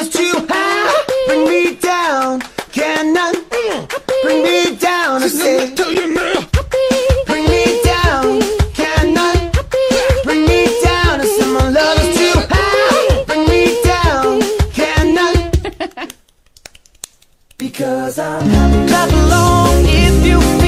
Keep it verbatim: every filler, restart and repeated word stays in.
is too high. Bring me down, can none bring me down. I say, Tell you now. bring me down, can none bring me down. I say my love is too high. Bring me down, can none, because I'm happy. Clap along if you